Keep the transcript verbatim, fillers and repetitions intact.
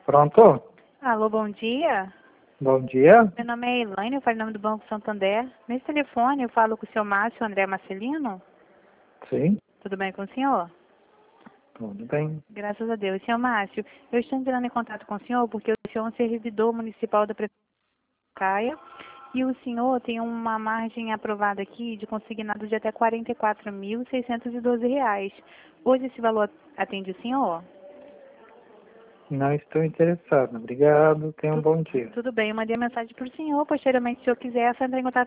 Pronto? Alô, bom dia. Bom dia. Meu nome é Elaine, eu falo em nome do Banco Santander. Nesse telefone eu falo com o senhor Márcio André Marcelino. Sim, Tudo bem com o senhor? tudo bem. Graças a Deus. Senhor Márcio, eu estou entrando em contato com o senhor porque o senhor é um servidor municipal da Prefeitura de Caia e o senhor tem uma margem aprovada aqui de consignado de até quarenta e quatro mil seiscentos e doze reais. Hoje esse valor atende o senhor? Não estou interessado. Obrigado. Tenha um Tu- bom dia. Tudo bem, eu mandei a mensagem para o senhor. Posteriormente, se o senhor quiser, é só entrar em contato